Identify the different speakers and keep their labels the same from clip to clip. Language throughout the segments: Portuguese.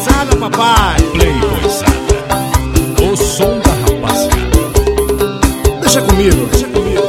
Speaker 1: pesada, papai.
Speaker 2: Playboyzada, o som da rapaziada.
Speaker 1: Deixa comigo, deixa comigo.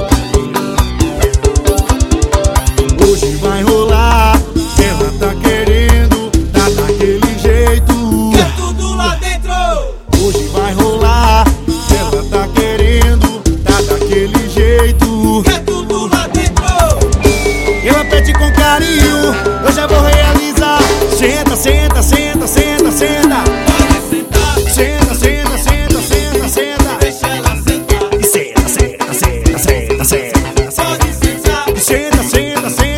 Speaker 1: Hoje vai rolar, ela tá querendo, tá daquele jeito.
Speaker 3: Quer tudo lá dentro.
Speaker 1: Hoje vai rolar, ela tá querendo, tá daquele jeito.
Speaker 3: Quer tudo lá dentro.
Speaker 1: Ela pede com carinho, eu já vou realizar. Senta, senta, senta, senta, senta.
Speaker 3: Pode sentar.
Speaker 1: Senta, senta, senta, senta, senta.
Speaker 3: Deixa ela sentar.
Speaker 1: E senta, senta, senta, senta, senta.
Speaker 3: Pode sentar.
Speaker 1: E senta, senta, senta.